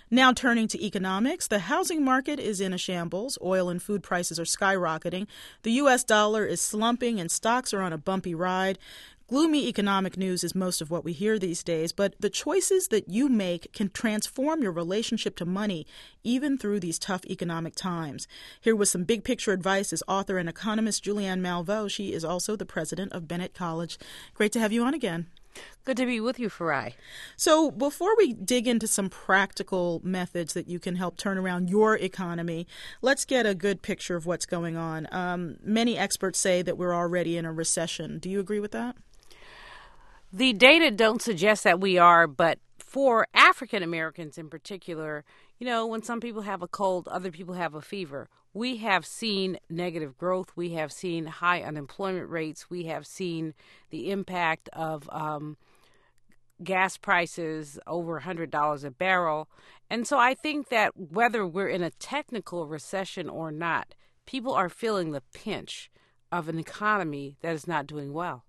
Now turning to economics, the housing market is in a shambles. Oil and food prices are skyrocketing. The U.S. dollar is slumping and stocks are on a bumpy ride. Gloomy economic news is most of what we hear these days, but the choices that you make can transform your relationship to money even through these tough economic times. Here with some big picture advice is author and economist Julianne Malveaux. She is also the president of Bennett College. Great to have you on again. Good to be with you, Farai. So before we dig into some practical methods that you can help turn around your economy, let's get a good picture of what's going on. Many experts say that we're already in a recession. Do you agree with that? The data don't suggest that we are, but for African Americans in particular, when some people have a cold, other people have a fever. We have seen negative growth. We have seen high unemployment rates. We have seen the impact of gas prices over $100 a barrel. And so I think that whether we're in a technical recession or not, people are feeling the pinch of an economy that is not doing well.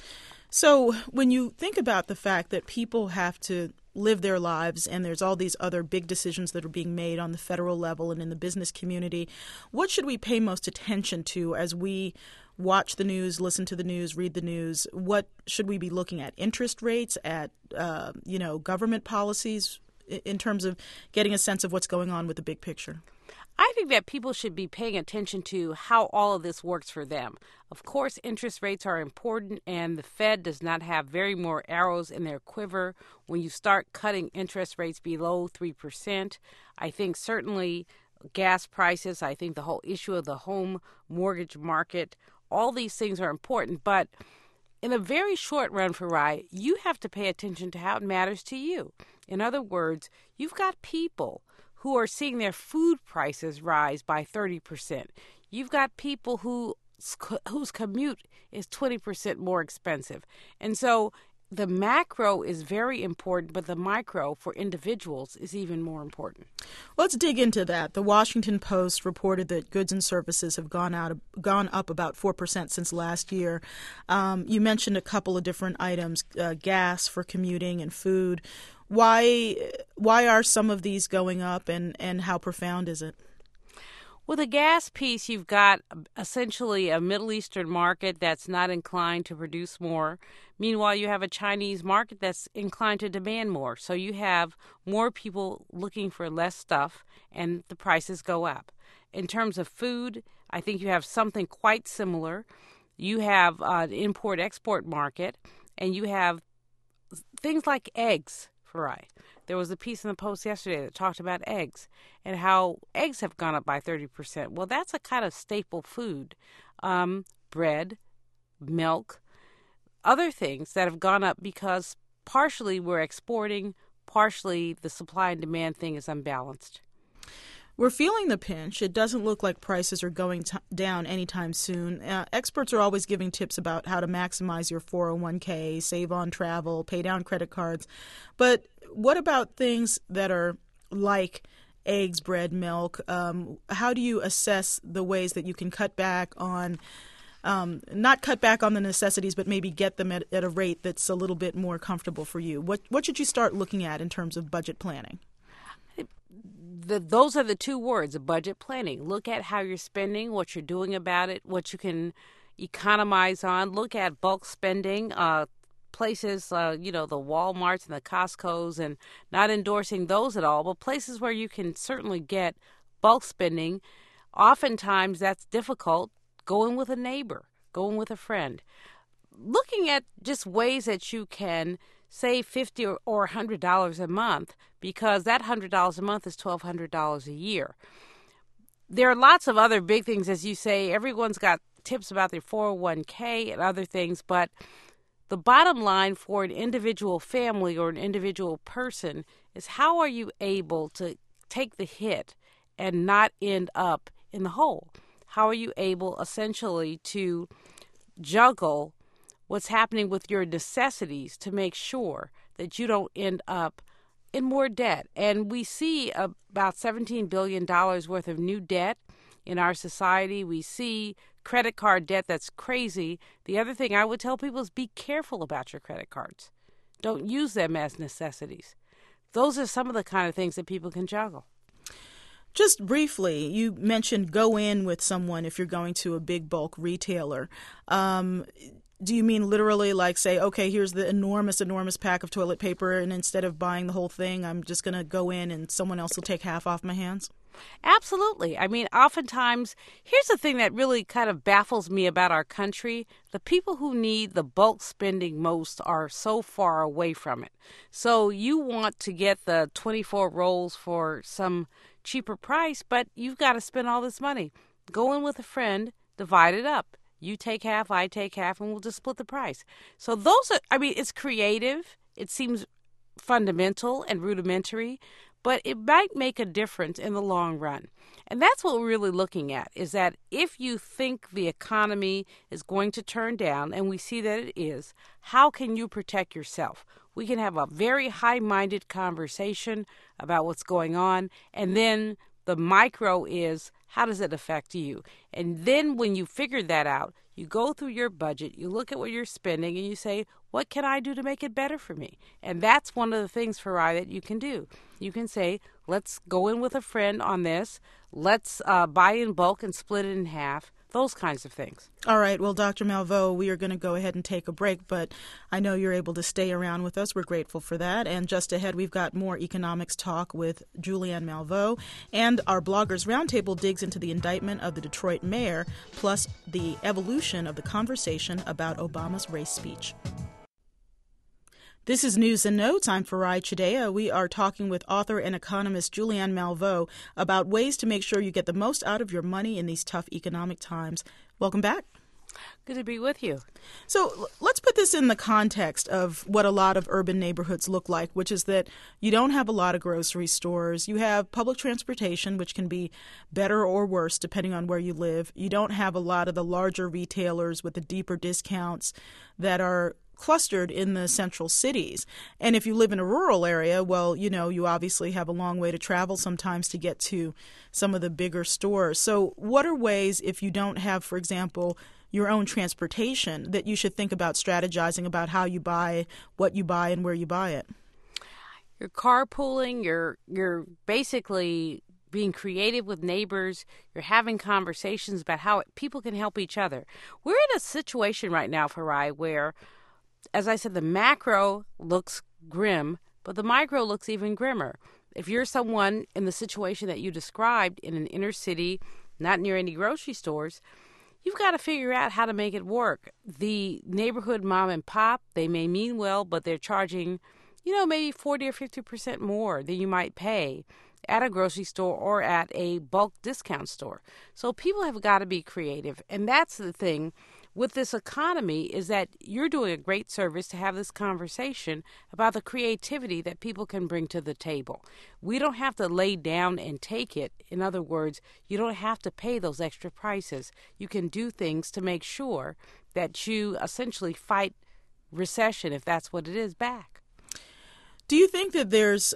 So when you think about the fact that people have to live their lives and there's all these other big decisions that are being made on the federal level and in the business community, what should we pay most attention to as we watch the news, listen to the news, read the news? What should we be looking at? Interest rates, at government policies, in terms of getting a sense of what's going on with the big picture? I think that people should be paying attention to how all of this works for them. Of course, interest rates are important, and the Fed does not have very more arrows in their quiver. When you start cutting interest rates below 3%, I think certainly gas prices, I think the whole issue of the home mortgage market, all these things are important. But in a very short run, Farai, you have to pay attention to how it matters to you. In other words, you've got people who are seeing their food prices rise by 30%. You've got people whose commute is 20% more expensive. And so the macro is very important, but the micro for individuals is even more important. Let's dig into that. The Washington Post reported that goods and services have gone up about 4% since last year. You mentioned a couple of different items, gas for commuting and food. Why are some of these going up, and how profound is it? With the gas piece, you've got essentially a Middle Eastern market that's not inclined to produce more. Meanwhile, you have a Chinese market that's inclined to demand more. So you have more people looking for less stuff, and the prices go up. In terms of food, I think you have something quite similar. You have an import-export market, and you have things like eggs. Right. There was a piece in the Post yesterday that talked about eggs and how eggs have gone up by 30%. Well, that's a kind of staple food. Bread, milk, other things that have gone up because partially we're exporting, partially the supply and demand thing is unbalanced. We're feeling the pinch. It doesn't look like prices are going down anytime soon. Experts are always giving tips about how to maximize your 401k, save on travel, pay down credit cards. But what about things that are like eggs, bread, milk? How do you assess the ways that you can cut back on, not cut back on the necessities, but maybe get them at a rate that's a little bit more comfortable for you? What should you start looking at in terms of budget planning? Those are the two words, budget planning. Look at how you're spending, what you're doing about it, what you can economize on. Look at bulk spending, places, the Walmarts and the Costcos, and not endorsing those at all, but places where you can certainly get bulk spending. Oftentimes that's difficult. Going with a neighbor, going with a friend. Looking at just ways that you can save $50 or $100 a month, because that $100 a month is $1,200 a year. There are lots of other big things, as you say. Everyone's got tips about their 401k and other things, but the bottom line for an individual family or an individual person is how are you able to take the hit and not end up in the hole? How are you able essentially to juggle what's happening with your necessities to make sure that you don't end up in more debt? And we see about $17 billion worth of new debt in our society. We see credit card debt that's crazy. The other thing I would tell people is be careful about your credit cards. Don't use them as necessities. those are some of the kind of things that people can juggle. Just briefly, you mentioned go in with someone if you're going to a big bulk retailer. Do you mean literally like say, okay, here's the enormous pack of toilet paper, and instead of buying the whole thing, I'm just going to go in and someone else will take half off my hands? Absolutely. I mean, oftentimes, here's the thing that really kind of baffles me about our country. The people who need the bulk spending most are so far away from it. So you want to get the 24 rolls for some cheaper price, but you've got to spend all this money. Go in with a friend, divide it up. You take half, I take half, and we'll just split the price. So those are, I mean, it's creative. It seems fundamental and rudimentary, but it might make a difference in the long run. And that's what we're really looking at, is that if you think the economy is going to turn down, and we see that it is, how can you protect yourself? We can have a very high-minded conversation about what's going on, and then the micro is, how does it affect you? And then when you figure that out, you go through your budget, you look at what you're spending, and you say, what can I do to make it better for me? And that's one of the things, Farai, that you can do. You can say, let's go in with a friend on this. Let's buy in bulk and split it in half. Those kinds of things. All right. Well, Dr. Malveaux, we are going to go ahead and take a break, but I know you're able to stay around with us. We're grateful for that. And just ahead, we've got more economics talk with Julianne Malveaux. And our Bloggers Roundtable digs into the indictment of the Detroit mayor, plus the evolution of the conversation about Obama's race speech. This is News and Notes. I'm Farai Chideya. We are talking with author and economist Julianne Malveaux about ways to make sure you get the most out of your money in these tough economic times. Welcome back. Good to be with you. So let's put this in the context of what a lot of urban neighborhoods look like, which is that you don't have a lot of grocery stores. You have public transportation, which can be better or worse depending on where you live. You don't have a lot of the larger retailers with the deeper discounts that are clustered in the central cities. And if you live in a rural area, well, you know, you obviously have a long way to travel sometimes to get to some of the bigger stores. So what are ways, if you don't have, for example, your own transportation, that you should think about strategizing about how you buy, what you buy, and where you buy it? You're carpooling, you're basically being creative with neighbors, you're having conversations about how people can help each other. We're in a situation right now, Farai, where, as I said, the macro looks grim, but the micro looks even grimmer. If you're someone in the situation that you described in an inner city, not near any grocery stores, you've got to figure out how to make it work. The neighborhood mom and pop, they may mean well, but they're charging, maybe 40 or 50% more than you might pay at a grocery store or at a bulk discount store. So people have got to be creative. And that's the thing with this economy, is that you're doing a great service to have this conversation about the creativity that people can bring to the table. We don't have to lay down and take it. In other words, you don't have to pay those extra prices. You can do things to make sure that you essentially fight recession, if that's what it is, back. Do you think that there's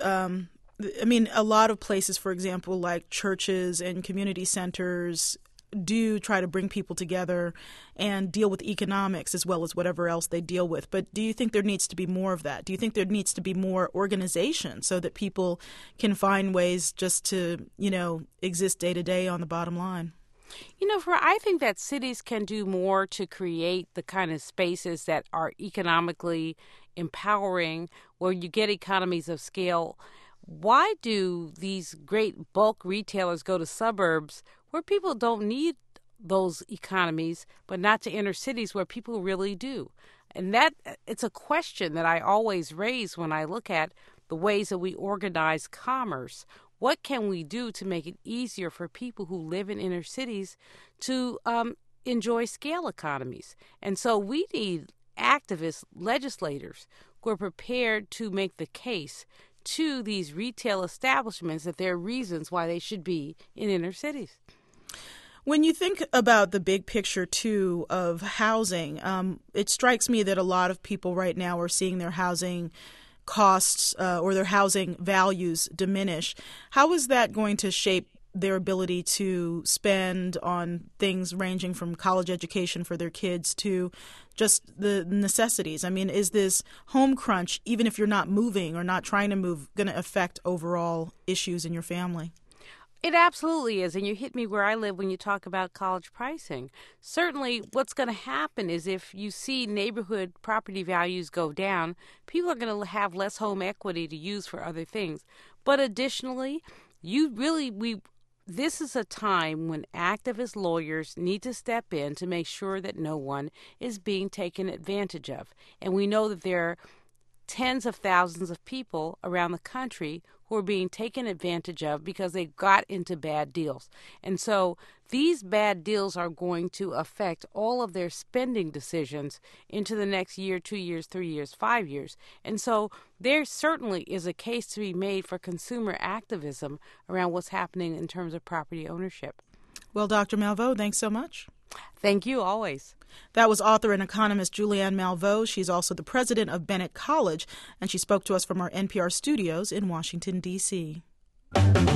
a lot of places, for example, like churches and community centers, do try to bring people together and deal with economics as well as whatever else they deal with. But do you think there needs to be more of that? Do you think there needs to be more organization so that people can find ways just to, exist day to day on the bottom line? I think that cities can do more to create the kind of spaces that are economically empowering, where you get economies of scale. Why do these great bulk retailers go to suburbs where people don't need those economies, but not to inner cities where people really do? And that it's a question that I always raise when I look at the ways that we organize commerce. What can we do to make it easier for people who live in inner cities to enjoy scale economies? And so we need activists, legislators who are prepared to make the case to these retail establishments that there are reasons why they should be in inner cities. When you think about the big picture, too, of housing, it strikes me that a lot of people right now are seeing their housing costs or their housing values diminish. How is that going to shape their ability to spend on things ranging from college education for their kids to just the necessities. I mean, is this home crunch, even if you're not moving or not trying to move, going to affect overall issues in your family? It absolutely is, and you hit me where I live when you talk about college pricing. Certainly, what's going to happen is if you see neighborhood property values go down, people are going to have less home equity to use for other things. But additionally, this is a time when activist lawyers need to step in to make sure that no one is being taken advantage of. And we know that there are tens of thousands of people around the country who are being taken advantage of because they got into bad deals. And so these bad deals are going to affect all of their spending decisions into the next year, 2 years, 3 years, 5 years. And so there certainly is a case to be made for consumer activism around what's happening in terms of property ownership. Well, Dr. Malveaux, thanks so much. Thank you, always. That was author and economist Julianne Malveaux. She's also the president of Bennett College, and she spoke to us from our NPR studios in Washington, D.C.